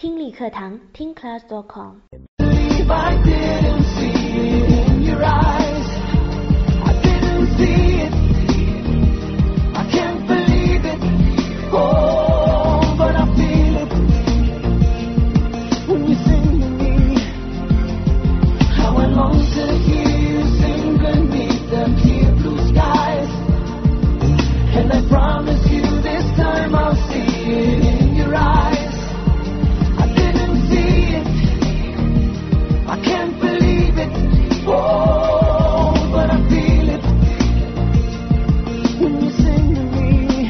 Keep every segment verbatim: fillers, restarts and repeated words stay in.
听力课堂听 class dot com。 I didn't see it in your eyes. I didn't see it. I can't believe it. Oh, but I feel it when you sing to me. How I long to hear you sing beneath the clear blue skies. And I promise you this time I'll see it in your eyes. I didn't see it. I can't believe it. Oh, but I feel it when you sing to me.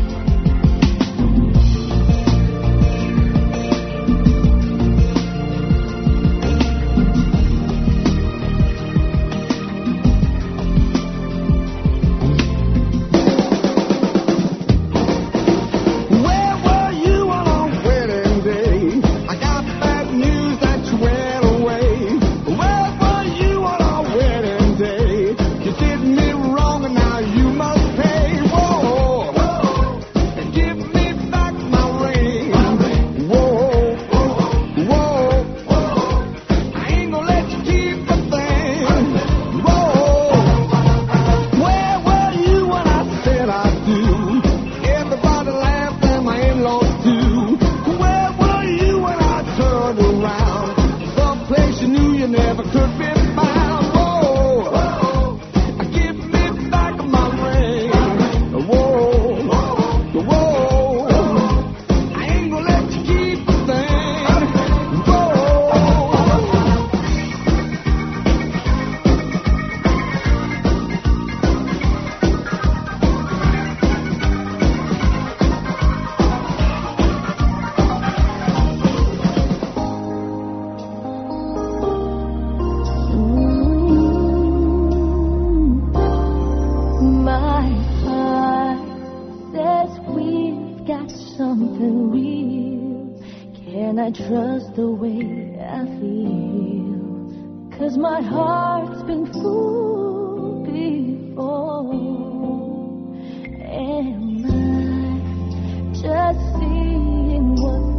Where were you on our wedding day? I got bad news that you went away. Where were you on our wedding day? You did me wrong and now you must pay. Whoa, whoa, and give me back my ring. Whoa, whoa, whoa, I ain't gonna let you keep the thing. Whoa, where were you when I said I do? Everybody laughed and my in-laws too. Where were you when I turned around? Someplace you knew you never could be found. Whoa, whoa, give me back my ring. Whoa, whoa, I ain't gonna let you keep the thing. Whoa. My heart says we've got something real. Can I trust the way I feel? 'Cause my heart's been fooled before. Am I just seeing what